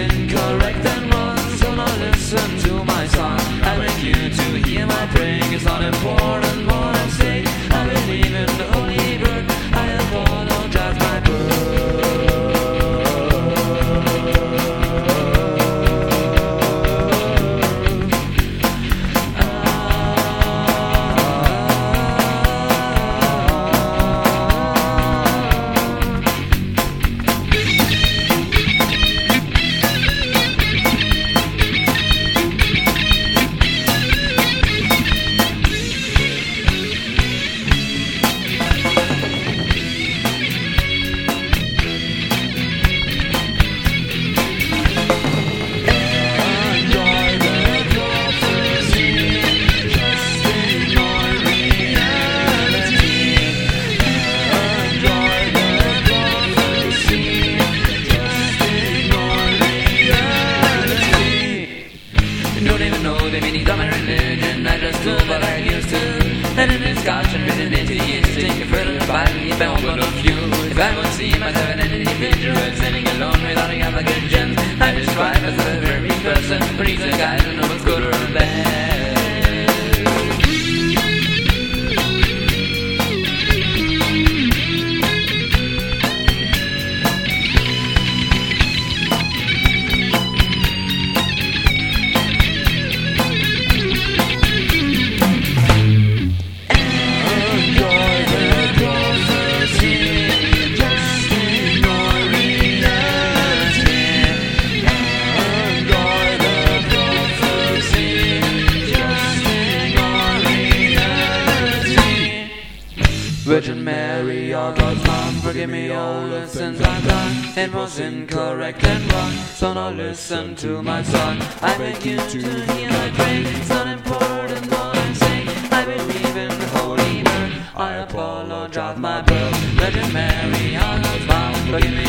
incorrect and wrong, so now listen to my song. I beg you to hear my praying. It's not important what I say. I believe in the Holy Word. I apologize my the meaning of my religion. I just do what I used to. And in this caution written into history, take a further fight if I won't go to few. If I won't see myself in any individual, sitting alone without a application, I describe as a very person who needs a guide to know what's good or bad. Virgin Mary, our God's mom, forgive me all the sins I've done. It was incorrect and wrong, so now listen to my song. I beg you to hear my prayer. It's not important what I say. I believe in the Holy Word. I apologize my birth. Virgin Mary, our God's mom, forgive me